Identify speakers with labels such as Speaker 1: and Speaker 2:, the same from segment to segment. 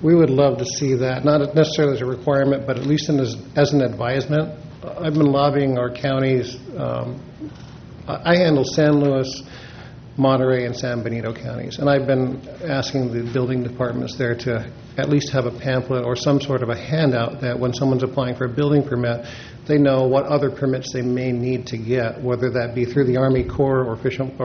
Speaker 1: We would love to see that, not necessarily as a requirement, but at least as an advisement. I've been lobbying our counties. I handle San Luis, Monterey, and San Benito counties, and I've been asking the building departments there to at least have a pamphlet or some sort of a handout that when someone's applying for a building permit, they know what other permits they may need to get, whether that be through the Army Corps or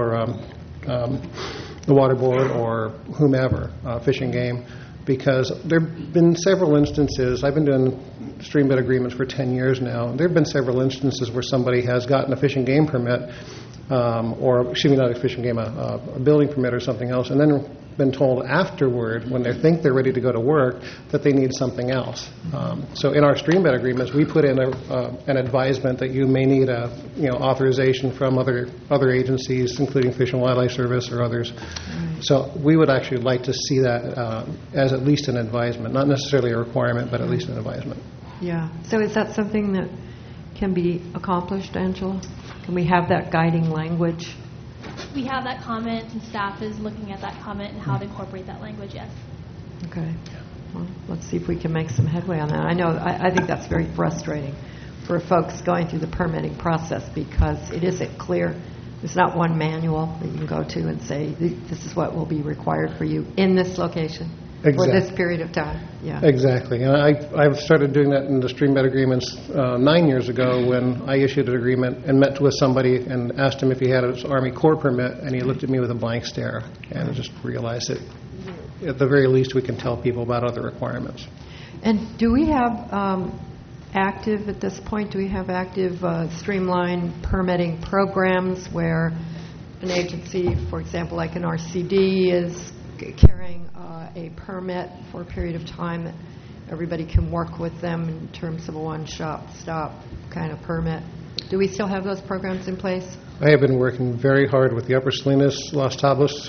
Speaker 1: the Water Board or whomever, Fish and Game, because there have been several instances. I've been doing stream bed agreements for 10 years now. There have been several instances where somebody has gotten a Fish and Game permit, or excuse me, not a Fish and Game, a building permit or something else, and then been told afterward, when they think they're ready to go to work, that they need something else. So in our stream bed agreements, we put in an advisement that you may need a authorization from other agencies, including Fish and Wildlife Service or others. Right. So we would actually like to see that as at least an advisement, not necessarily a requirement, but at least an advisement.
Speaker 2: Yeah. So is that something that can be accomplished, Angela? Can we have that guiding language?
Speaker 3: We have that comment, and staff is looking at that comment and how to incorporate that language, yes.
Speaker 2: Okay. Well, let's see if we can make some headway on that. I think that's very frustrating for folks going through the permitting process because it isn't clear. There's not one manual that you can go to and say, this is what will be required for you in this location. Exactly. For this period of time. Yeah.
Speaker 1: Exactly. And I've started doing that in the stream bed agreements 9 years ago when I issued an agreement and met with somebody and asked him if he had his Army Corps permit, and he looked at me with a blank stare, and I just realized that at the very least we can tell people about other requirements.
Speaker 2: And do we have active, at this point, do we have active streamlined permitting programs where an agency, for example, like an RCD, is carrying a permit for a period of time that everybody can work with them in terms of a one-stop kind of permit? Do we still have those programs in place?
Speaker 1: I have been working very hard with the Upper Salinas, Los Tablas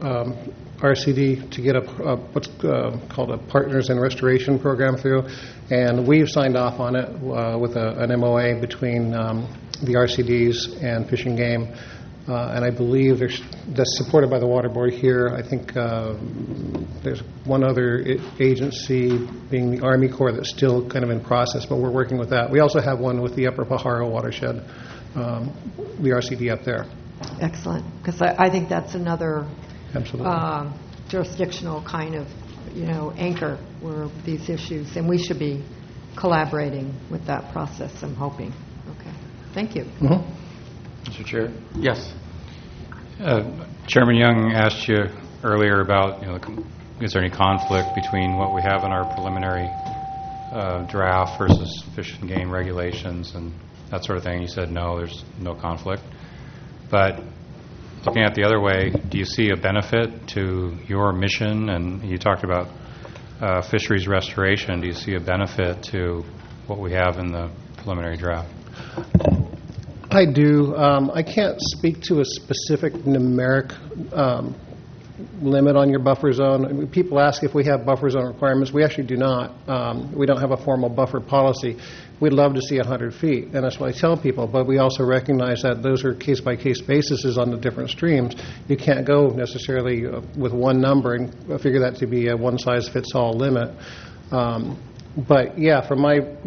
Speaker 1: RCD to get what's called a Partners in Restoration program through, and we've signed off on it with an MOA between the RCDs and Fish and Game. And I believe that's supported by the Water Board here. I think there's one other agency, being the Army Corps, that's still kind of in process, but we're working with that. We also have one with the Upper Pajaro watershed, the RCD up there.
Speaker 2: Excellent, because I think that's another
Speaker 1: absolutely
Speaker 2: jurisdictional kind of anchor where these issues, and we should be collaborating with that process, I'm hoping. Okay, thank you.
Speaker 1: Mm-hmm.
Speaker 4: Mr. Chair? Yes. Chairman Young asked you earlier about, is there any conflict between what we have in our preliminary draft versus Fish and Game regulations and that sort of thing. You said no, there's no conflict. But looking at the other way, do you see a benefit to your mission? And you talked about fisheries restoration. Do you see a benefit to what we have in the preliminary draft?
Speaker 1: I do. I can't speak to a specific numeric limit on your buffer zone. I mean, people ask if we have buffer zone requirements. We actually do not. We don't have a formal buffer policy. We'd love to see 100 feet, and that's what I tell people, but we also recognize that those are case-by-case basis on the different streams. You can't go necessarily with one number and figure that to be a one-size-fits-all limit. But yeah, from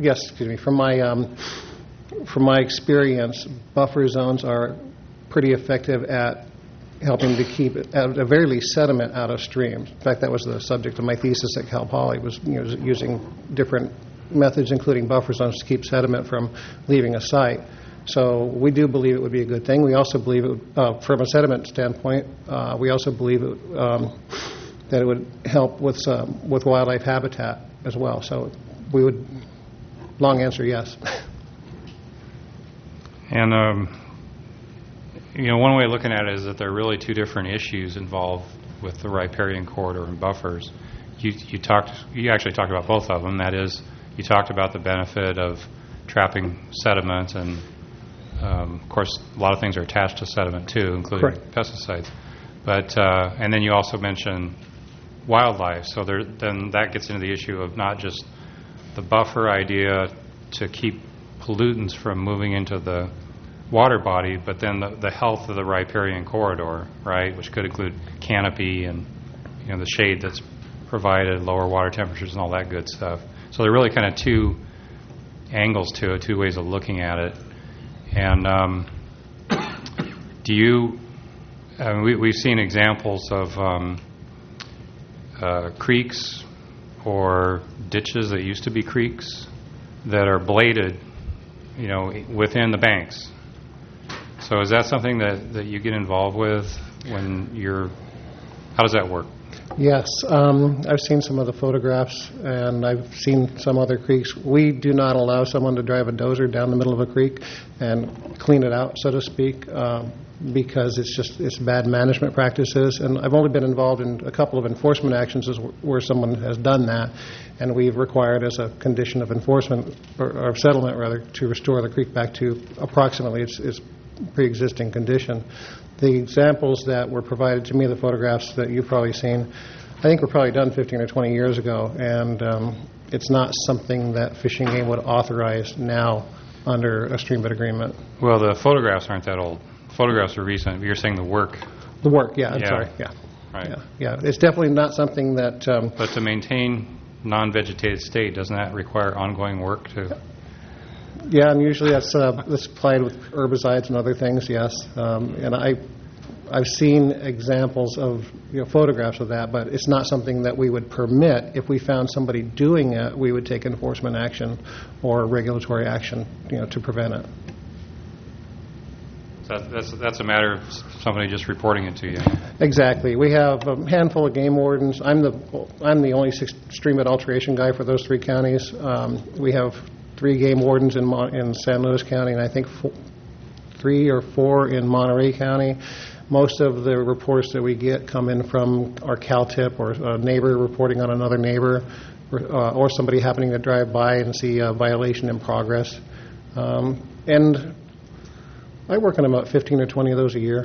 Speaker 1: my experience, buffer zones are pretty effective at helping to keep, at the very least, sediment out of streams. In fact, that was the subject of my thesis at Cal Poly, was using different methods, including buffer zones, to keep sediment from leaving a site. So we do believe it would be a good thing. We also believe, from a sediment standpoint, we also believe that it would help with wildlife habitat as well. So we would, long answer, yes.
Speaker 4: And, one way of looking at it is that there are really two different issues involved with the riparian corridor and buffers. You actually talked about both of them. That is, you talked about the benefit of trapping sediment, and, of course, a lot of things are attached to sediment, too, including
Speaker 1: Correct.
Speaker 4: Pesticides. But and then you also mentioned wildlife. So then that gets into the issue of not just the buffer idea to keep pollutants from moving into the water body, but then the health of the riparian corridor, right, which could include canopy and the shade that's provided, lower water temperatures and all that good stuff. So there are really kind of two angles to it, two ways of looking at it. And do you, we've seen examples of creeks or ditches that used to be creeks that are bladed, within the banks. So is that something that you get involved with when how does that work?
Speaker 1: Yes, I've seen some of the photographs, and I've seen some other creeks. We do not allow someone to drive a dozer down the middle of a creek and clean it out, so to speak, because it's bad management practices. And I've only been involved in a couple of enforcement actions where someone has done that, and we've required as a condition of enforcement, or settlement rather, to restore the creek back to approximately its pre-existing condition. The examples that were provided to me, the photographs that you've probably seen, I think were probably done 15 or 20 years ago, and it's not something that Fish and Game would authorize now under a stream bid agreement.
Speaker 4: Well, the photographs aren't that old. Photographs are recent. You're saying the work.
Speaker 1: The work, yeah, I'm
Speaker 4: Yeah.
Speaker 1: sorry, yeah.
Speaker 4: Right.
Speaker 1: Yeah, it's definitely not something that...
Speaker 4: But to maintain non-vegetated state, doesn't that require ongoing work to...
Speaker 1: Yeah, and usually that's applied with herbicides and other things, yes. And I've seen examples of photographs of that, but it's not something that we would permit. If we found somebody doing it, we would take enforcement action or regulatory action, to prevent it.
Speaker 4: So that's a matter of somebody just reporting it to you.
Speaker 1: Exactly. We have a handful of game wardens. I'm the only stream bed alteration guy for those three counties. We have 3 game wardens in San Luis County, and I think 3 or 4 in Monterey County. Most of the reports that we get come in from our CalTIP or a neighbor reporting on another neighbor, or somebody happening to drive by and see a violation in progress. And I work on about 15 or 20 of those a year.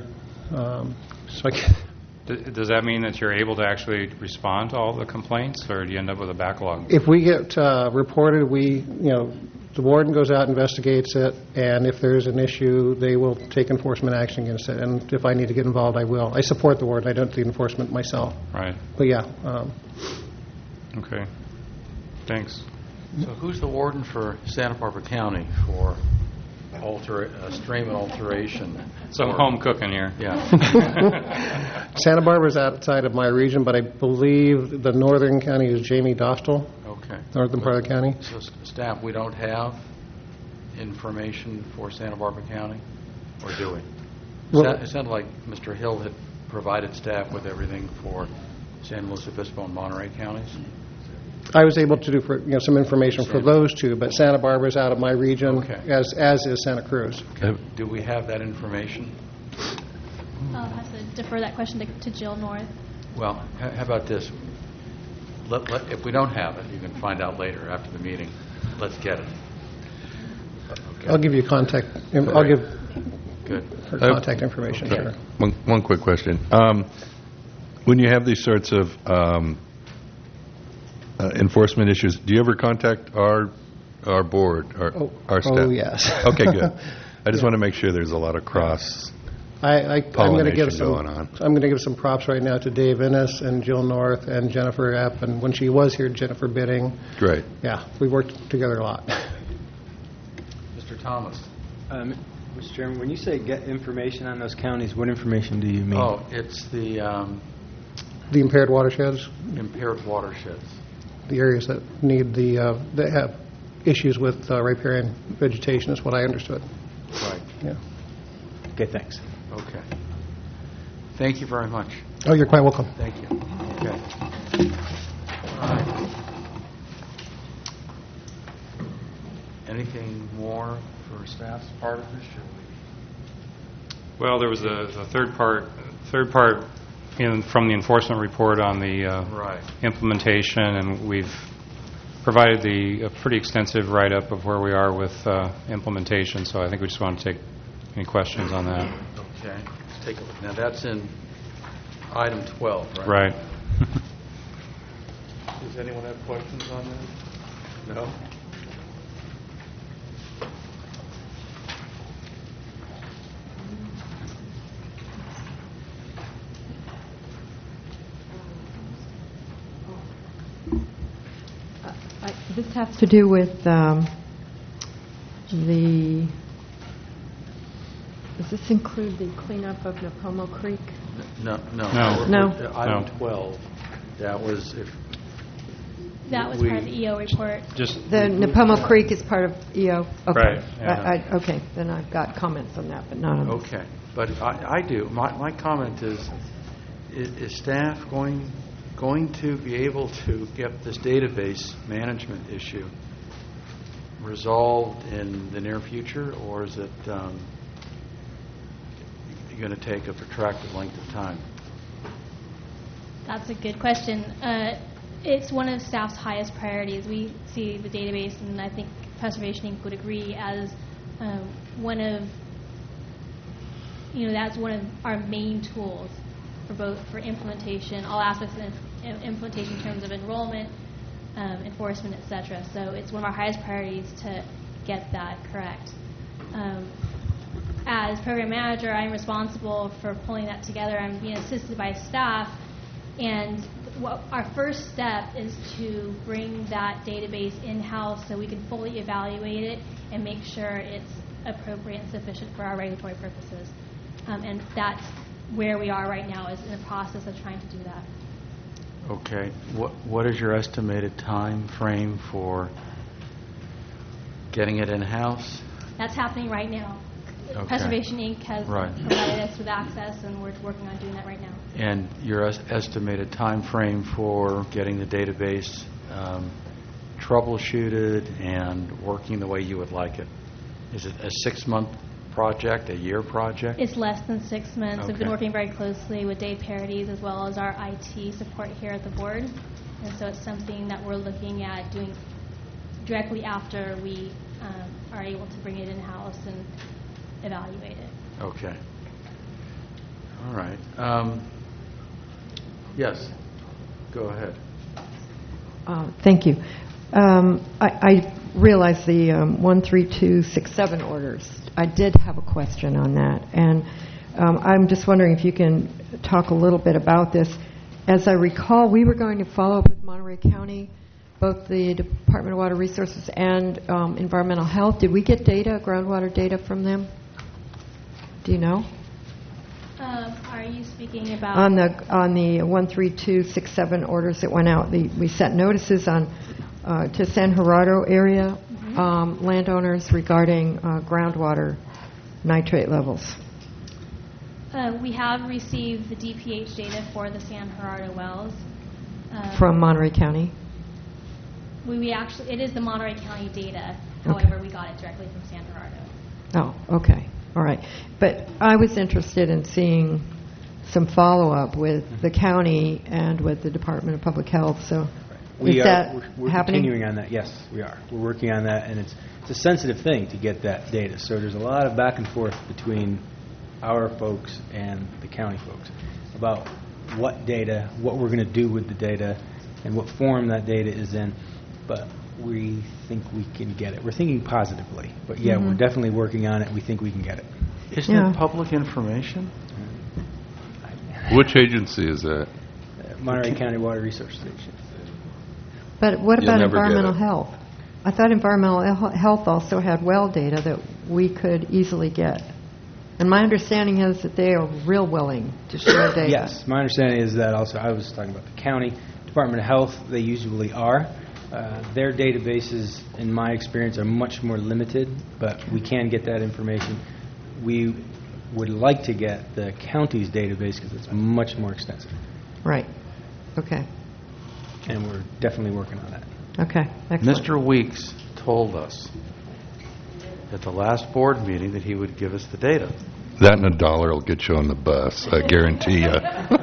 Speaker 4: Does that mean that you're able to actually respond to all the complaints, or do you end up with a backlog?
Speaker 1: If we get reported, the warden goes out, investigates it, and if there's an issue, they will take enforcement action against it. And if I need to get involved, I will. I support the warden. I don't do the enforcement myself.
Speaker 4: Right.
Speaker 1: But yeah.
Speaker 4: Okay. Thanks.
Speaker 5: So who's the warden for Santa Barbara County for stream alteration?
Speaker 4: Some home cooking here.
Speaker 5: Yeah.
Speaker 1: Santa Barbara's outside of my region, but I believe the northern county is Jamie Dostal,
Speaker 5: Okay.
Speaker 1: northern part of the county.
Speaker 5: So staff, we don't have information for Santa Barbara County, or do we?
Speaker 1: Well-
Speaker 5: It sounded like Mr. Hill had provided staff with everything for San Luis Obispo and Monterey counties.
Speaker 1: I was able to do some information for those two, but Santa Barbara's out of my region,
Speaker 5: Okay.
Speaker 1: as is Santa Cruz.
Speaker 5: Do we have that information?
Speaker 3: I'll have to defer that question to Jill North.
Speaker 5: Well, how about this? If we don't have it, you can find out later after the meeting. Let's get it. Okay.
Speaker 1: I'll give you contact. I'll
Speaker 5: Great.
Speaker 1: give
Speaker 5: Good.
Speaker 1: her contact information.
Speaker 5: Okay.
Speaker 1: Sure.
Speaker 6: One quick question. When you have these sorts of enforcement issues, do you ever contact our board, our staff?
Speaker 1: Oh, yes.
Speaker 6: Okay, good. I just want to make sure there's a lot of cross.
Speaker 1: I'm going to give
Speaker 6: pollination going on.
Speaker 1: I'm going to give some props right now to Dave Innes and Jill North and Jennifer Epp, and when she was here, Jennifer Bidding.
Speaker 6: Great.
Speaker 1: Yeah, we worked together a lot.
Speaker 5: Mr. Thomas.
Speaker 7: Mr. Chairman, when you say get information on those counties, what information do you mean?
Speaker 5: Oh, it's the
Speaker 1: The impaired watersheds,
Speaker 5: impaired watersheds.
Speaker 1: the areas that need that have issues with riparian vegetation, is what I understood.
Speaker 5: Right.
Speaker 1: Yeah.
Speaker 7: Okay, thanks.
Speaker 5: Okay. Thank you very much.
Speaker 1: Oh, you're quite welcome.
Speaker 5: Thank you. Okay. All right. Anything more for staff's part of this? Should we?
Speaker 4: Well, there was a third part from the enforcement report on the
Speaker 5: Right.
Speaker 4: implementation, and we've provided a pretty extensive write-up of where we are with implementation, so I think we just want to take any questions on that.
Speaker 5: Okay. Let's take a look. Now, that's in item 12, right?
Speaker 4: Right.
Speaker 5: Does anyone have questions on that? No?
Speaker 2: This has to do with does this include the cleanup of Napomo Creek?
Speaker 5: No.
Speaker 2: No.
Speaker 5: Item
Speaker 4: No.
Speaker 5: 12, that was if...
Speaker 3: That was
Speaker 5: we-
Speaker 3: part of the EO report.
Speaker 4: Just,
Speaker 2: The Napomo Creek is part of EO? Okay.
Speaker 4: Right, yeah.
Speaker 2: Okay, then I've got comments on that, but not on this.
Speaker 5: Okay, but I do. My comment is staff going to be able to get this database management issue resolved in the near future, or is it going to take a protracted length of time?
Speaker 3: That's a good question. It's one of staff's highest priorities. We see the database, and I think Preservation Inc. would agree, as one of, that's one of our main tools for implementation, all aspects of implementation in terms of enrollment, enforcement, etc. So it's one of our highest priorities to get that correct. As program manager, I'm responsible for pulling that together. I'm being assisted by staff, and our first step is to bring that database in-house so we can fully evaluate it and make sure it's appropriate and sufficient for our regulatory purposes. And that's where we are right now, is in the process of trying to do that.
Speaker 5: Okay. What is your estimated time frame for getting it in-house?
Speaker 3: That's happening right now.
Speaker 5: Okay.
Speaker 3: Preservation Inc. has
Speaker 5: Right.
Speaker 3: provided us with access, and we're working on doing that right now.
Speaker 5: And your estimated time frame for getting the database troubleshooted and working the way you would like it? Is it a 6-month project, a year project?
Speaker 3: It's less than 6 months. We've been
Speaker 5: Okay.
Speaker 3: working very closely with Dave Parodies as well as our IT support here at the board. And so it's something that we're looking at doing directly after we are able to bring it in-house and evaluate it.
Speaker 5: Okay. All right. Yes, go ahead.
Speaker 2: Thank you. I realize the 13267 orders. I did have a question on that, and I'm just wondering if you can talk a little bit about this. As I recall, we were going to follow up with Monterey County, both the Department of Water Resources and Environmental Health. Did we get data, groundwater data from them? Do you know?
Speaker 3: Are you speaking about...
Speaker 2: On the 13267 orders that went out, we sent notices on to San Gerardo area landowners regarding groundwater nitrate levels.
Speaker 3: we have received the DPH data for the San Gerardo wells.
Speaker 2: From Monterey County?
Speaker 3: We actually, it is the Monterey County data.
Speaker 2: Okay.
Speaker 3: However, we got it directly from San Gerardo.
Speaker 2: Oh, okay. All right. But I was interested in seeing some follow-up with the county and with the Department of Public Health. So is that
Speaker 7: We're
Speaker 2: happening?
Speaker 7: continuing on that. Yes, we are. We're working on that, and it's a sensitive thing to get that data. So there's a lot of back and forth between our folks and the county folks about what data, what we're going to do with the data, and what form that data is in. But we think we can get it. We're thinking positively. But, yeah, we're definitely working on it. We think we can get it.
Speaker 5: Isn't
Speaker 2: Yeah.
Speaker 5: it public information?
Speaker 6: Which agency is that?
Speaker 7: Monterey County Water Resource Station.
Speaker 2: But what
Speaker 6: You'll
Speaker 2: about
Speaker 6: never get
Speaker 2: environmental
Speaker 6: it.
Speaker 2: health? I thought environmental health also had well data that we could easily get. And my understanding is that they are real willing to share data.
Speaker 7: Yes, my understanding is that also. I was talking about the county Department of Health. They usually are. Their databases, in my experience, are much more limited, but we can get that information. We would like to get the county's database because it's much more extensive,
Speaker 2: Right. Okay.
Speaker 7: and we're definitely working on that.
Speaker 2: Okay. Excellent.
Speaker 5: Mr. Weeks told us at the last board meeting that he would give us the data.
Speaker 6: That and $1 will get you on the bus, I guarantee you.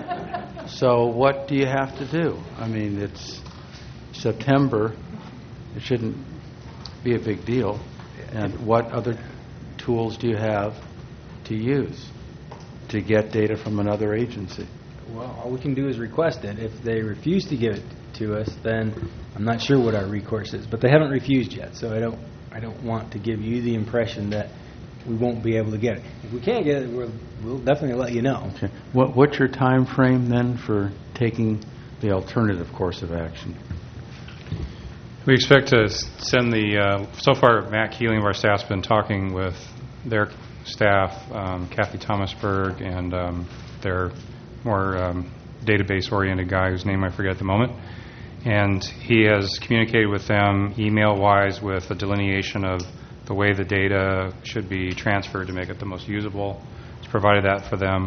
Speaker 5: So what do you have to do? I mean, it's September. It shouldn't be a big deal. And what other tools do you have to use to get data from another agency?
Speaker 7: Well, all we can do is request it. If they refuse to give it to us, then I'm not sure what our recourse is. But they haven't refused yet, so I don't want to give you the impression that we won't be able to get it. If we can't get it, we'll definitely let you know.
Speaker 5: Okay. What's your time frame then for taking the alternative course of action?
Speaker 4: We expect to send so far Matt Keeling of our staff's been talking with their staff, Kathy Thomasberg, and their more database-oriented guy whose name I forget at the moment. And he has communicated with them email-wise with a delineation of the way the data should be transferred to make it the most usable. He's provided that for them.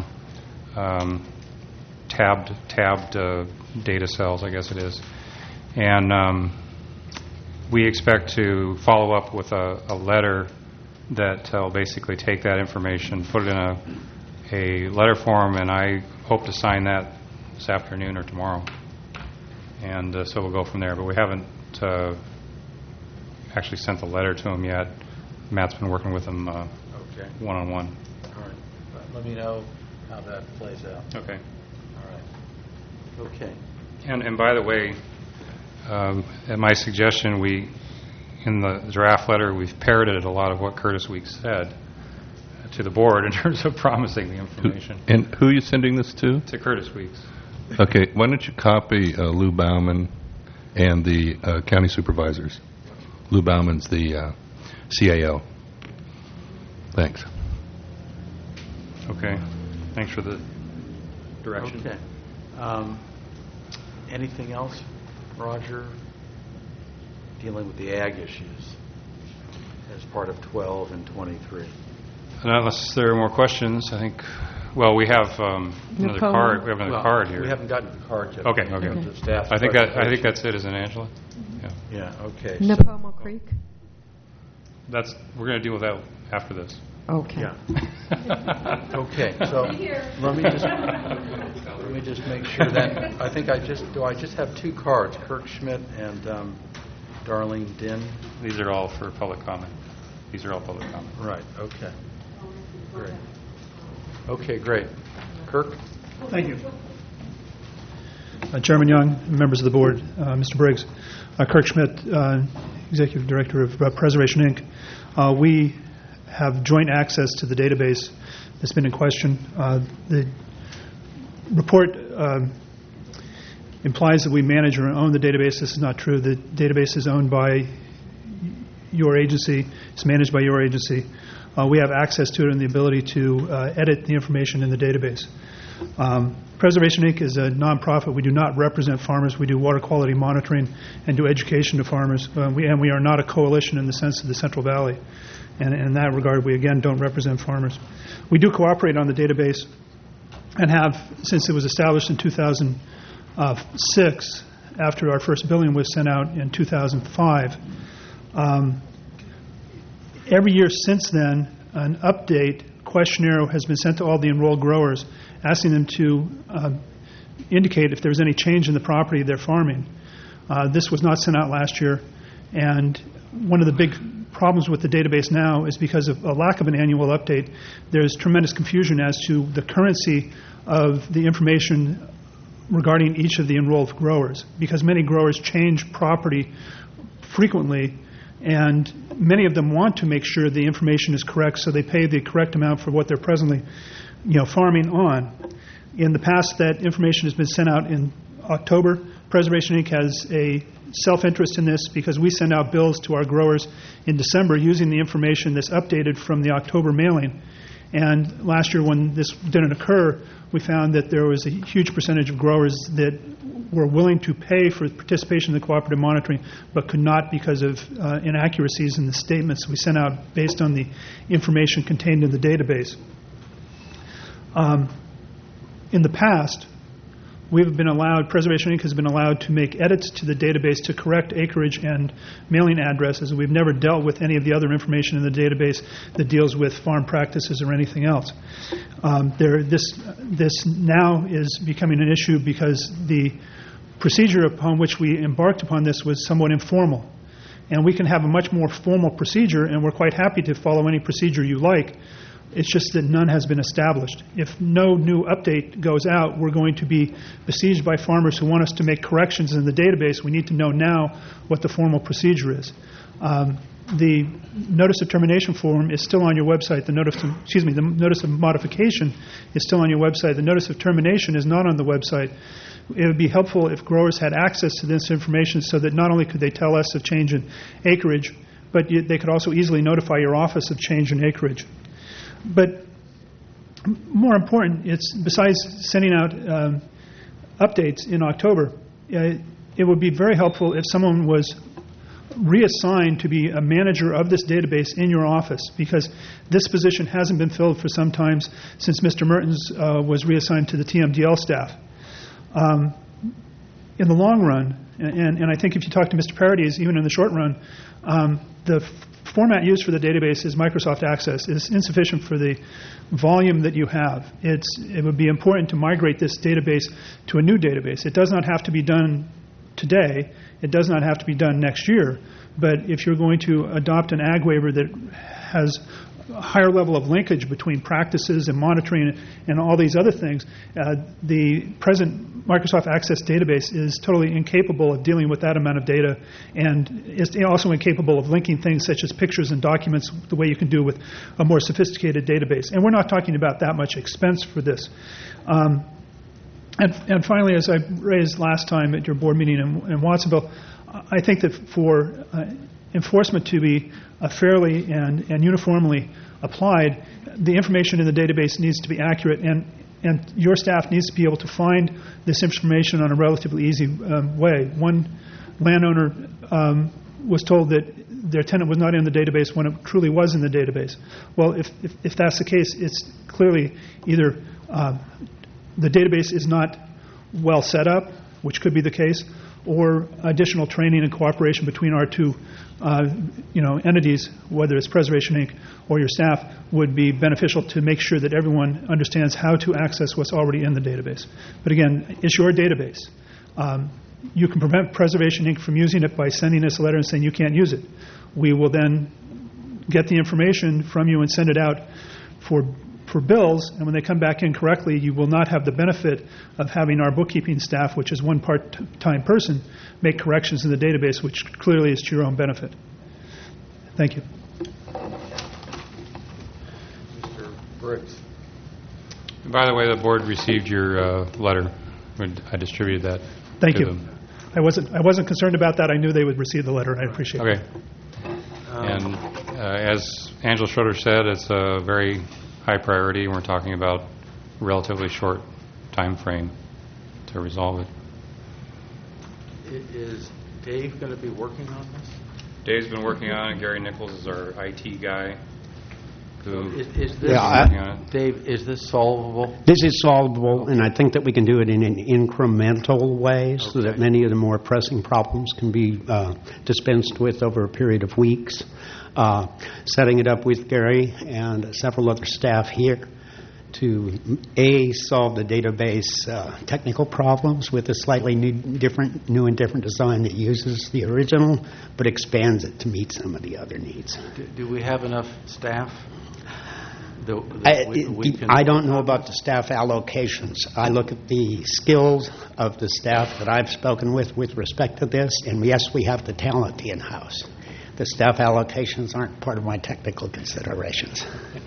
Speaker 4: Tabbed data cells, I guess it is. And we expect to follow up with a letter that will basically take that information, put it in a letter form, and I hope to sign that this afternoon or tomorrow. And so we'll go from there. But we haven't actually sent the letter to him yet. Matt's been working with him one-on-one.
Speaker 5: All right. Let me know how that plays out.
Speaker 4: Okay.
Speaker 5: All right. Okay.
Speaker 4: And by the way, at my suggestion, in the draft letter, we've parroted a lot of what Curtis Weeks said to the board in terms of promising the information.
Speaker 6: And who are you sending this to?
Speaker 4: To Curtis Weeks.
Speaker 6: Okay, why don't you copy Lou Bauman and the county supervisors? Lou Bauman's the CAO. Thanks.
Speaker 4: Okay. Thanks for the direction.
Speaker 5: Okay. Anything else, Roger, dealing with the ag issues as part of 12 and 23?
Speaker 4: And unless there are more questions, I think, well, we have another card. We have another card here.
Speaker 5: We haven't gotten to the card yet.
Speaker 4: Okay.
Speaker 5: The staff's
Speaker 4: I think that's it, isn't it, Angela? Yeah.
Speaker 5: Yeah, okay.
Speaker 2: Napomo Creek?
Speaker 4: We're going to deal with that after this.
Speaker 2: Okay.
Speaker 5: Yeah. Okay, so let me just make sure that I just have two cards, Kirk Schmidt and Darlene Din.
Speaker 4: These are all for public comment. These are all public comment.
Speaker 5: Right. Okay. Great. Okay. Great. Kirk.
Speaker 8: Thank you. Chairman Young, members of the board, Mr. Briggs, Kirk Schmidt, Executive Director of Preservation Inc. We have joint access to the database that's been in question. The report implies that we manage or own the database. This is not true. The database is owned by your agency. It's managed by your agency. We have access to it and the ability to edit the information in the database. Preservation Inc. is a nonprofit. We do not represent farmers. We do water quality monitoring and do education to farmers. We are not a coalition in the sense of the Central Valley. And in that regard, we, again, don't represent farmers. We do cooperate on the database and have, since it was established in 2006, after our first billing was sent out in 2005. Every year since then, an update questionnaire has been sent to all the enrolled growers, asking them to indicate if there's any change in the property they're farming. This was not sent out last year, and one of the big problems with the database now is because of a lack of an annual update. There's tremendous confusion as to the currency of the information regarding each of the enrolled growers, because many growers change property frequently, and many of them want to make sure the information is correct, so they pay the correct amount for what they're presently, farming on. In the past, that information has been sent out in October. Preservation Inc. has a self-interest in this because we send out bills to our growers in December using the information that's updated from the October mailing. And last year, when this didn't occur, we found that there was a huge percentage of growers that were willing to pay for participation in the cooperative monitoring, but could not because of inaccuracies in the statements we sent out based on the information contained in the database. In the past, Preservation Inc. has been allowed to make edits to the database to correct acreage and mailing addresses. We've never dealt with any of the other information in the database that deals with farm practices or anything else. This now is becoming an issue because the procedure upon which we embarked upon this was somewhat informal. And we can have a much more formal procedure, and we're quite happy to follow any procedure you like. It's just that none has been established. If no new update goes out, we're going to be besieged by farmers who want us to make corrections in the database. We need to know now what the formal procedure is. The notice of termination form is still on your website. The notice of modification is still on your website. The notice of termination is not on the website. It would be helpful if growers had access to this information so that not only could they tell us of change in acreage, but they could also easily notify your office of change in acreage. But more important, it's besides sending out updates in October, it would be very helpful if someone was reassigned to be a manager of this database in your office, because this position hasn't been filled for some time since Mr. Mertens was reassigned to the TMDL staff. In the long run, and I think if you talk to Mr. Paradies, even in the short run, the format used for the database is Microsoft Access. It's insufficient for the volume that you have. It would be important to migrate this database to a new database. It does not have to be done today. It does not have to be done next year. But if you're going to adopt an ag waiver that has a higher level of linkage between practices and monitoring and all these other things, the present Microsoft Access database is totally incapable of dealing with that amount of data, and is also incapable of linking things such as pictures and documents the way you can do with a more sophisticated database. And we're not talking about that much expense for this. And finally, as I raised last time at your board meeting in Watsonville, I think that for enforcement to be fairly and uniformly applied, the information in the database needs to be accurate, and your staff needs to be able to find this information on a relatively easy way. One landowner was told that their tenant was not in the database when it truly was in the database. Well, if that's the case, it's clearly either the database is not well set up, which could be the case, or additional training and cooperation between our two entities, whether it's Preservation Inc. or your staff, would be beneficial to make sure that everyone understands how to access what's already in the database. But again, it's your database. You can prevent Preservation Inc. from using it by sending us a letter and saying you can't use it. We will then get the information from you and send it out for bills, and when they come back in correctly, you will not have the benefit of having our bookkeeping staff, which is one part-time person, make corrections in the database, which clearly is to your own benefit. Thank you.
Speaker 5: Mr. Briggs.
Speaker 4: By the way, the board received your letter. I distributed that.
Speaker 8: Thank
Speaker 4: to
Speaker 8: you.
Speaker 4: them.
Speaker 8: I wasn't concerned about that. I knew they would receive the letter. I appreciate it.
Speaker 4: Okay. And as Angela Schroeder said, it's a very high priority. We're talking about a relatively short time frame to resolve it.
Speaker 5: Is Dave going to be working on this?
Speaker 4: Dave's been working on it. Gary Nichols is our IT guy who
Speaker 5: Is this,
Speaker 4: working on it.
Speaker 5: Dave, is this solvable?
Speaker 9: This is solvable, and I think that we can do it in an incremental way so that many of the more pressing problems can be dispensed with over a period of weeks. Setting it up with Gary and several other staff here to, solve the database technical problems with a slightly new and different design that uses the original but expands it to meet some of the other needs.
Speaker 5: Do we have enough staff?
Speaker 9: I don't know about the staff allocations. I look at the skills of the staff that I've spoken with respect to this, and yes, we have the talent in-house. The staff allocations aren't part of my technical considerations.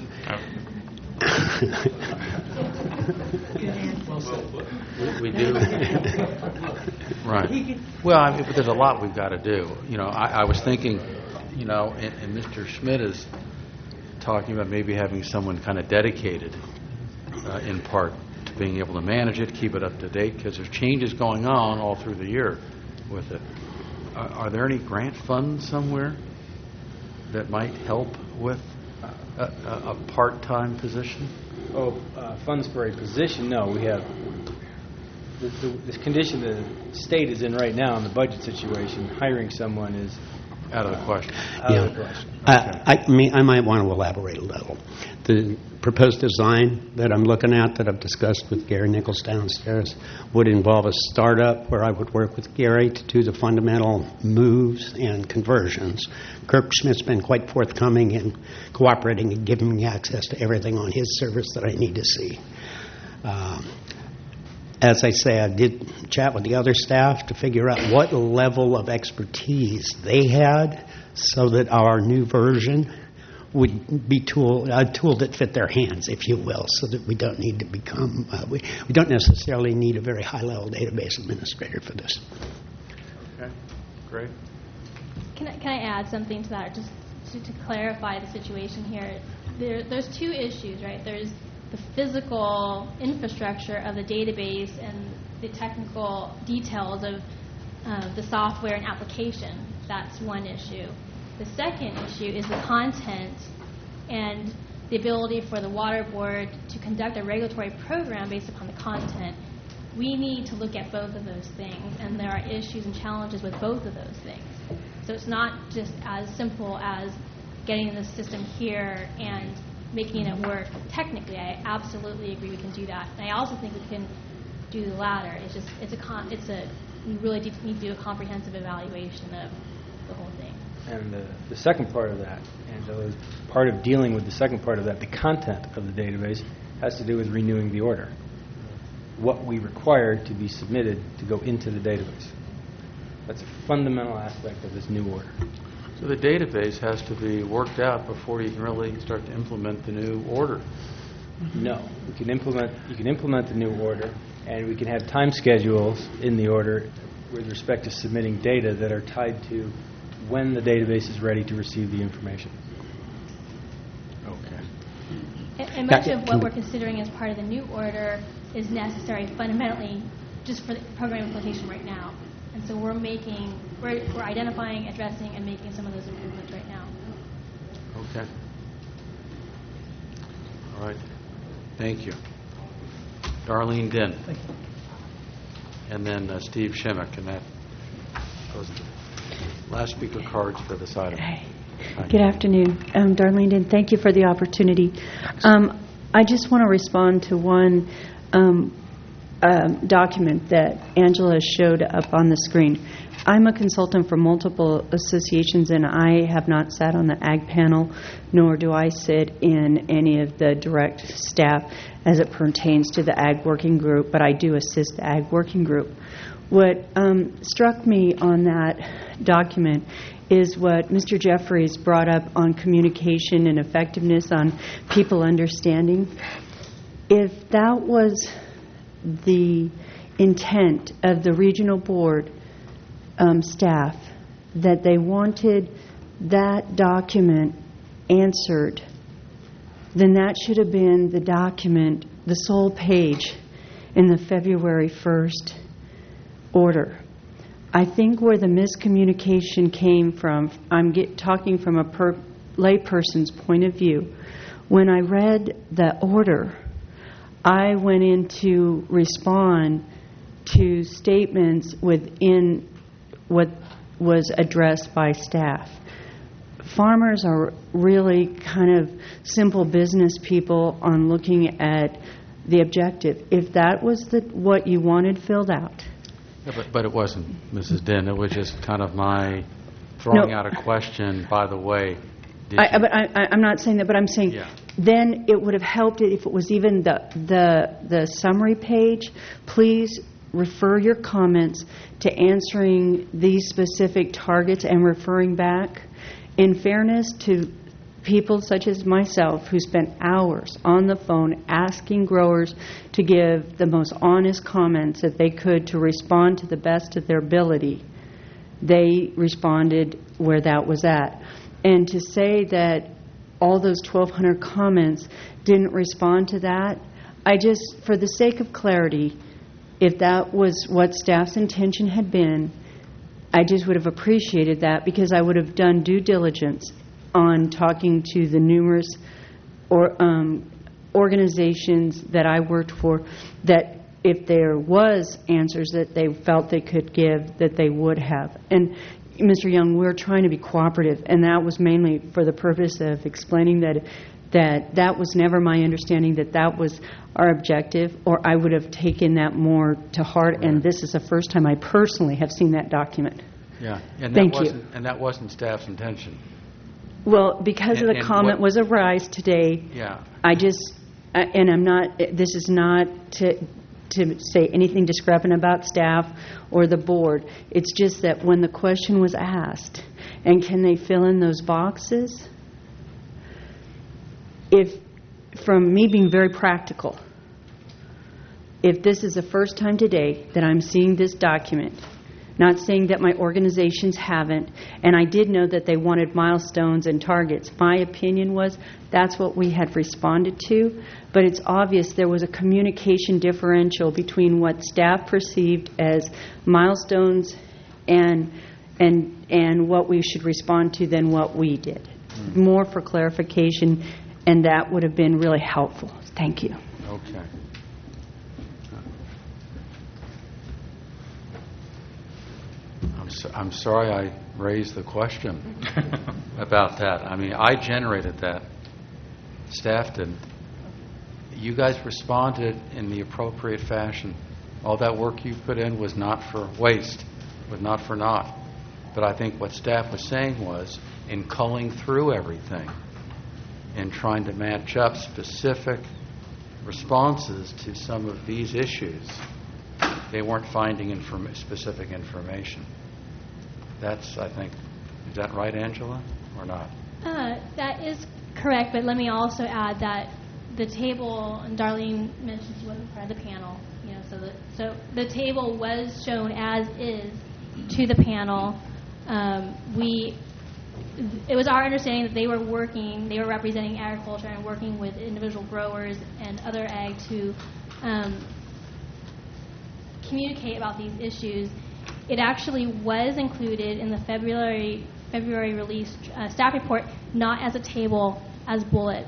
Speaker 5: We do. Right. Well, but there's a lot we've got to do. I was thinking, and Mr. Schmidt is talking about maybe having someone kind of dedicated in part to being able to manage it, keep it up to date, because there's changes going on all through the year with it. Are there any grant funds somewhere that might help with a part-time position?
Speaker 7: Funds for a position? No, we have the condition the state is in right now in the budget situation. Hiring someone is
Speaker 5: Out of the question.
Speaker 9: I might want to elaborate a little. The proposed design that I'm looking at, that I've discussed with Gary Nichols downstairs, would involve a startup where I would work with Gary to do the fundamental moves and conversions. Kirk Schmidt's been quite forthcoming in cooperating and giving me access to everything on his service that I need to see. As I say, I did chat with the other staff to figure out what level of expertise they had so that our new version would be a tool that fit their hands, if you will, so that we don't need to become, we don't necessarily need a very high-level database administrator for this.
Speaker 5: Okay, great.
Speaker 3: Can I add something to that, just to clarify the situation here? There's two issues, right? There's the physical infrastructure of the database and the technical details of the software and application. That's one issue. The second issue is the content and the ability for the Water Board to conduct a regulatory program based upon the content. We need to look at both of those things, and there are issues and challenges with both of those things. So it's not just as simple as getting the system here and making it work technically. I absolutely agree we can do that. And I also think we can do the latter. We really need to do a comprehensive evaluation of the whole thing.
Speaker 7: And the second part of that, Angela, is part of dealing with the second part of that, the content of the database, has to do with renewing the order. What we require to be submitted to go into the database. That's a fundamental aspect of this new order.
Speaker 5: So the database has to be worked out before you can really start to implement the new order.
Speaker 7: No. You can implement the new order, and we can have time schedules in the order with respect to submitting data that are tied to when the database is ready to receive the information.
Speaker 5: Okay.
Speaker 3: And much of what we're considering as part of the new order is necessary fundamentally just for the program implementation right now. And so we're identifying, addressing, and making some of those improvements right now.
Speaker 5: Okay. All right. Thank you. Darlene Din. Thank you. And then Steve Shimmick, and that goes to the last speaker cards for this item.
Speaker 10: Hi. Good afternoon. Darlene Din, thank you for the opportunity. I just want to respond to one document that Angela showed up on the screen. I'm a consultant for multiple associations, and I have not sat on the Ag panel, nor do I sit in any of the direct staff as it pertains to the Ag Working Group, but I do assist the Ag Working Group. What struck me on that document is what Mr. Jeffries brought up on communication and effectiveness, on people understanding. If that was the intent of the regional board staff, that they wanted that document answered, then that should have been the document, the sole page in the February 1st order. I think where the miscommunication came from, I'm talking from a layperson's point of view. When I read the order, I went in to respond to statements within what was addressed by staff. Farmers are really kind of simple business people on looking at the objective. If that was what you wanted filled out.
Speaker 5: Yeah, but it wasn't, Mrs. Din. It was just kind of my throwing out a question, by the way.
Speaker 10: I'm not saying that, but I'm saying then it would have helped it if it was even the summary page. Please refer your comments to answering these specific targets and referring back. In fairness to people such as myself who spent hours on the phone asking growers to give the most honest comments that they could to respond to the best of their ability, they responded where that was at. And to say that all those 1,200 comments didn't respond to that, I just, for the sake of clarity, if that was what staff's intention had been, I just would have appreciated that, because I would have done due diligence on talking to the numerous organizations that I worked for, that if there was answers that they felt they could give, that they would have. And Mr. Young, we're trying to be cooperative, and that was mainly for the purpose of explaining that was never my understanding, that was our objective, or I would have taken that more to heart, and this is the first time I personally have seen that document.
Speaker 5: Yeah, and
Speaker 10: Thank you.
Speaker 5: And that wasn't staff's intention.
Speaker 10: Well, because of the
Speaker 5: And
Speaker 10: comment
Speaker 5: what-
Speaker 10: was a rise today,
Speaker 5: Yeah.
Speaker 10: I just, and I'm not, this is not to say anything discrepant about staff or the board. It's just that when the question was asked, and can they fill in those boxes? If, from me being very practical, if this is the first time today that I'm seeing this document, not saying that my organizations haven't, and I did know that they wanted milestones and targets. My opinion was that's what we had responded to, but it's obvious there was a communication differential between what staff perceived as milestones and what we should respond to than what we did. More for clarification, and that would have been really helpful. Thank you.
Speaker 5: Okay. I'm sorry I raised the question about that. I mean, I generated that. Staff didn't. You guys responded in the appropriate fashion. All that work you put in was not for waste, was not for naught. But I think what staff was saying was, in culling through everything and trying to match up specific responses to some of these issues, they weren't finding specific information. That's, I think, is that right, Angela, or not?
Speaker 3: That is correct, but let me also add that the table, and Darlene mentioned she wasn't part of the panel, so the table was shown as is to the panel. It was our understanding that they were representing agriculture and working with individual growers and other ag to communicate about these issues. It actually was included in the February released staff report, not as a table, as bullets.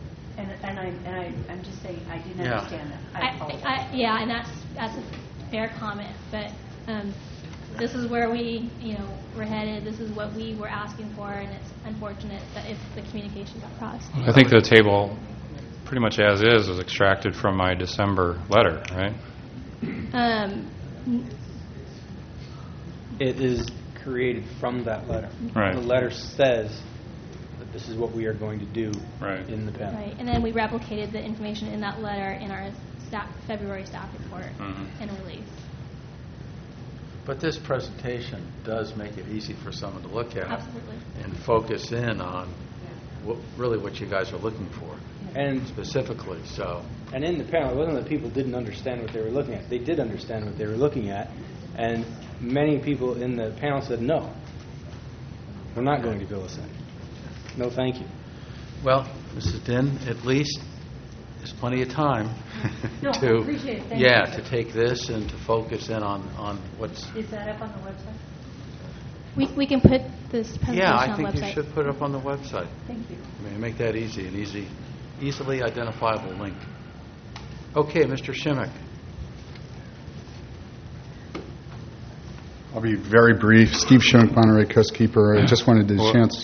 Speaker 10: I'm just saying I didn't understand that. I apologize.
Speaker 3: Yeah, and that's a fair comment, but this is where we're headed. This is what we were asking for, and it's unfortunate that if the communication got crossed.
Speaker 4: I think the table, pretty much as is, was extracted from my December letter, right?
Speaker 7: It is created from that letter.
Speaker 4: Right.
Speaker 7: The letter says that this is what we are going to do
Speaker 4: Right.
Speaker 7: in the panel.
Speaker 3: Right, and then we replicated the information in that letter in our February staff report and release.
Speaker 5: But this presentation does make it easy for someone to look at
Speaker 3: Absolutely.
Speaker 5: and focus in on really what you guys are looking for,
Speaker 7: And
Speaker 5: specifically. So,
Speaker 7: And in the panel, it wasn't that people didn't understand what they were looking at. They did understand what they were looking at, and many people in the panel said, no, we're not going to fill this in. No, thank you.
Speaker 5: well, Mrs. Din, at least there's plenty of time
Speaker 10: No, I
Speaker 5: to
Speaker 10: appreciate it. Thank you.
Speaker 5: to take this and to focus in on what's.
Speaker 10: Is that up on the website?
Speaker 3: We can put this presentation
Speaker 5: Yeah, I
Speaker 3: on the
Speaker 5: think
Speaker 3: website.
Speaker 5: you should put it up on the website.
Speaker 10: Thank you.
Speaker 5: I mean, make that easy, an easily identifiable link. Okay, Mr. Shimmick.
Speaker 11: I'll be very brief. Steve Shimmick, Monterey Coastkeeper. I just wanted the chance.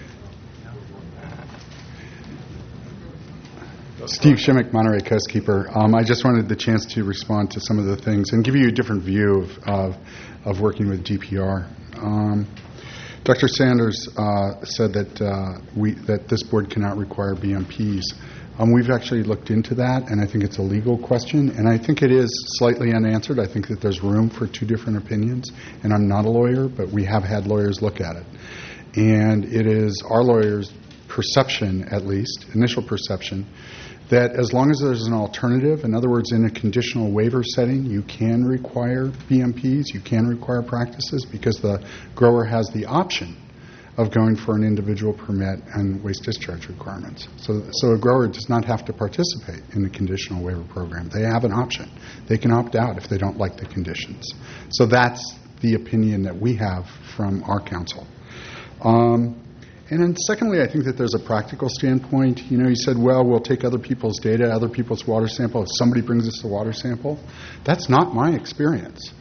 Speaker 11: Steve Shimmick, Monterey Coastkeeper. I just wanted the chance to respond to some of the things and give you a different view of working with DPR. Dr. Sanders said that this board cannot require BMPs. We've actually looked into that, and I think it's a legal question, and I think it is slightly unanswered. I think that there's room for two different opinions, and I'm not a lawyer, but we have had lawyers look at it. And it is our lawyers' perception, at least, initial perception, that as long as there's an alternative, in other words, in a conditional waiver setting, you can require BMPs, you can require practices, because the grower has the option of going for an individual permit and waste discharge requirements. So a grower does not have to participate in the conditional waiver program. They have an option. They can opt out if they don't like the conditions. So that's the opinion that we have from our counsel. And then secondly, I think that there's a practical standpoint. You said, well, we'll take other people's data, other people's water sample. If somebody brings us a water sample, that's not my experience.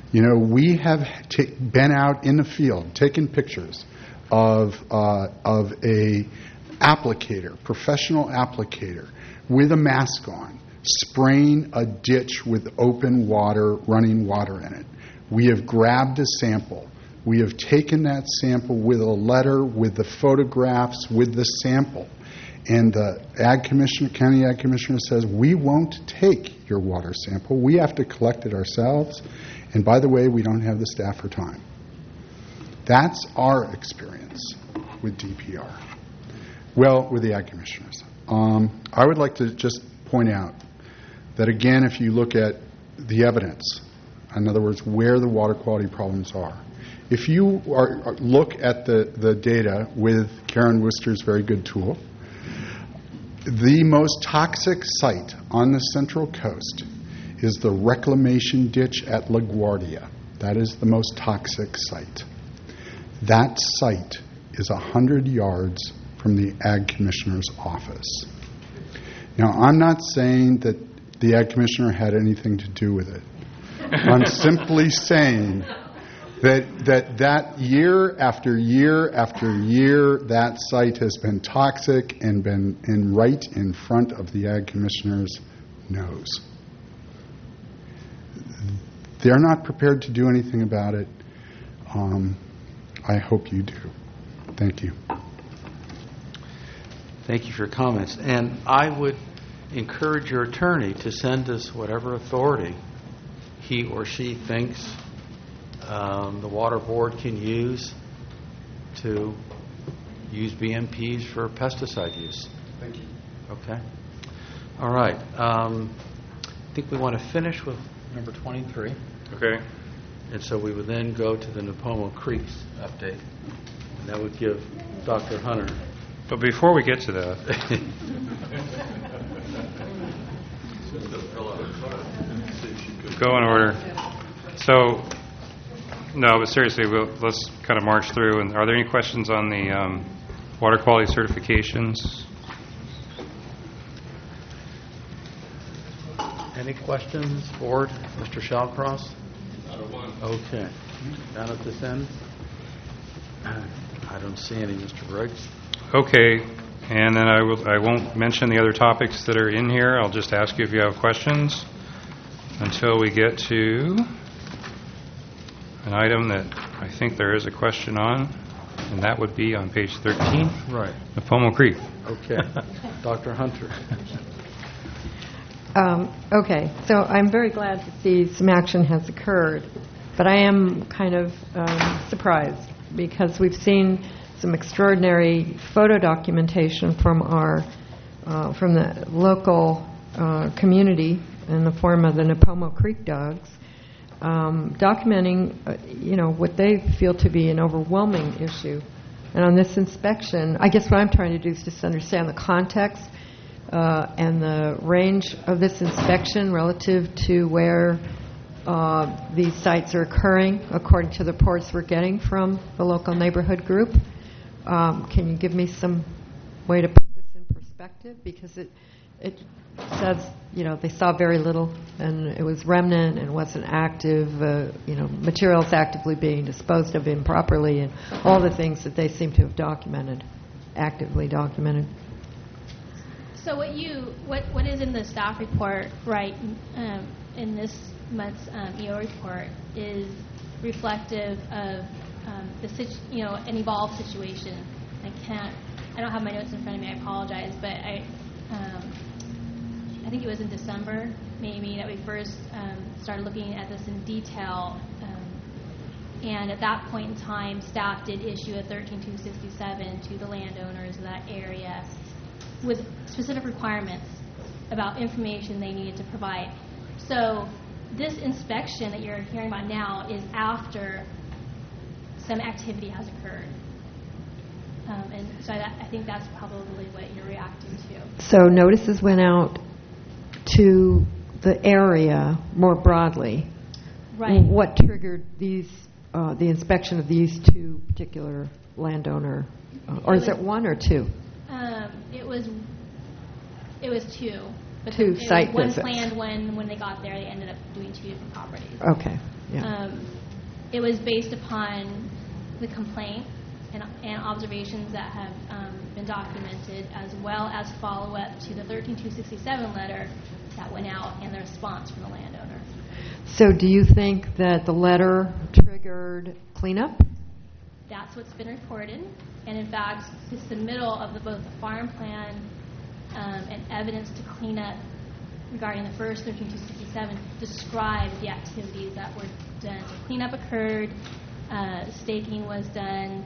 Speaker 11: We have been out in the field, taken pictures of a applicator, professional applicator, with a mask on, spraying a ditch with open water, running water in it. We have grabbed a sample. We have taken that sample with a letter, with the photographs, with the sample. And the county ag commissioner says, we won't take your water sample. We have to collect it ourselves. And by the way, we don't have the staff or time. That's our experience with DPR. Well, with the ag commissioners. I would like to just point out that, again, if you look at the evidence, in other words, where the water quality problems are, if you look at the data with Karen Worcester's very good tool, the most toxic site on the Central Coast is the reclamation ditch at LaGuardia. That is the most toxic site. That site is 100 yards from the Ag Commissioner's office. Now, I'm not saying that the Ag Commissioner had anything to do with it. I'm simply saying that year after year after year, that site has been toxic and been right in front of the Ag Commissioner's nose. They're not prepared to do anything about it. I hope you do. Thank you.
Speaker 5: Thank you for your comments. And I would encourage your attorney to send us whatever authority he or she thinks the Water Board can use to use BMPs for pesticide use.
Speaker 11: Thank you.
Speaker 5: Okay. All right. I think we want to finish with number 23.
Speaker 4: Okay.
Speaker 5: And so we would then go to the Napomo Creeks update. And that would give Dr. Hunter.
Speaker 4: But before we get to that, go in order. So, no, but seriously, let's kind of march through. And are there any questions on the water quality certifications?
Speaker 5: Any questions, Board? Mr. Shallcross? Okay. Down at this end? I don't see any, Mr. Briggs.
Speaker 4: Okay, and then I won't mention the other topics that are in here. I'll just ask you if you have questions until we get to an item that I think there is a question on, and that would be on page 13.
Speaker 5: Right.
Speaker 4: Napomo Creek.
Speaker 5: Okay. Dr. Hunter.
Speaker 2: Okay, so I'm very glad to see some action has occurred, but I am kind of surprised because we've seen some extraordinary photo documentation from from the local community in the form of the Napomo Creek dogs, documenting, what they feel to be an overwhelming issue. And on this inspection, I guess what I'm trying to do is just understand the context and the range of this inspection relative to where these sites are occurring, according to the reports we're getting from the local neighborhood group. Can you give me some way to put this in perspective? Because it says, they saw very little, and it was remnant and wasn't active, materials actively being disposed of improperly, and all the things that they seem to have actively documented.
Speaker 3: So what is in the staff report, right, in this month's EO report is reflective of an evolved situation. I don't have my notes in front of me, I apologize, but I think it was in December, maybe, that we first started looking at this in detail. And at that point in time, staff did issue a 13267 to the landowners in that area with specific requirements about information they needed to provide. So this inspection that you're hearing about now is after some activity has occurred. And so I think that's probably what you're reacting to.
Speaker 2: So notices went out to the area more broadly.
Speaker 3: Right.
Speaker 2: What triggered the inspection of these two particular landowner, or is it one or two?
Speaker 3: It was two. But
Speaker 2: two site
Speaker 3: one
Speaker 2: visits.
Speaker 3: One planned when they got there. They ended up doing two different properties.
Speaker 2: Okay. Yeah.
Speaker 3: It was based upon the complaint and observations that have been documented, as well as follow-up to the 13267 letter that went out and the response from the landowner.
Speaker 2: So do you think that the letter triggered cleanup?
Speaker 3: That's what's been reported. And in fact, the submittal of both the farm plan and evidence to clean up regarding the first 13267 described the activities that were done. So cleanup occurred, staking was done,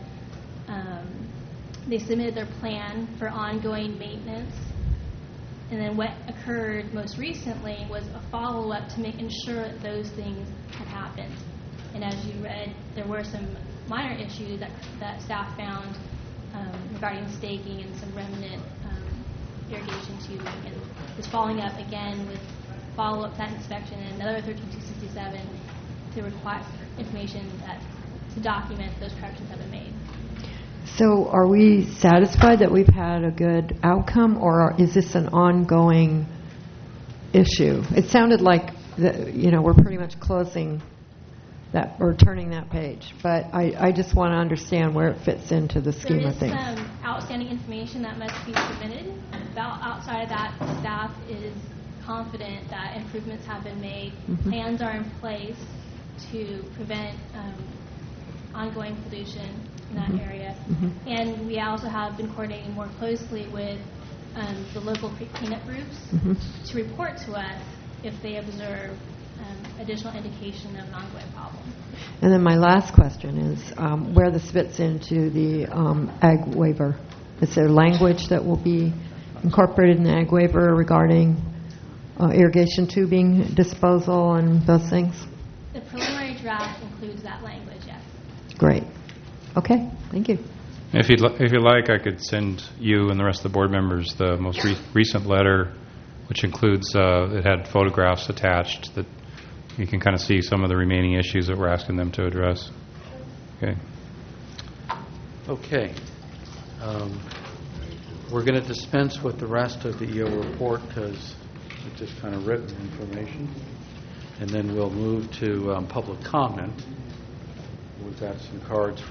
Speaker 3: they submitted their plan for ongoing maintenance, and then what occurred most recently was a follow-up to ensure that those things had happened. And as you read, there were some minor issues that staff found regarding staking and some remnant irrigation tubing, and was following up again with follow-up to that inspection and another 13267 to require information to document those corrections have been made.
Speaker 2: So are we satisfied that we've had a good outcome, or is this an ongoing issue? It sounded like we're pretty much closing that or turning that page, but I just want to understand where it fits into the scheme of things.
Speaker 3: There is some outstanding information that must be submitted. Outside of that, staff is confident that improvements have been made.
Speaker 2: Mm-hmm.
Speaker 3: Plans are in place to prevent ongoing pollution in that area.
Speaker 2: Mm-hmm.
Speaker 3: And we also have been coordinating more closely with the local cleanup groups
Speaker 2: Mm-hmm.
Speaker 3: to report to us if they observe additional indication of an ongoing problem.
Speaker 2: And then my last question is where this fits into the ag waiver. Is there language that will be incorporated in the ag waiver regarding irrigation tubing disposal and those things?
Speaker 3: The preliminary draft includes that language, yes.
Speaker 2: Great. Okay, thank you.
Speaker 4: If you'd like, I could send you and the rest of the board members the most recent letter, which includes, it had photographs attached that you can kind of see some of the remaining issues that we're asking them to address. Okay.
Speaker 5: Okay. We're going to dispense with the rest of the EO report because it's just kind of written information. And then we'll move to public comment. We've got some cards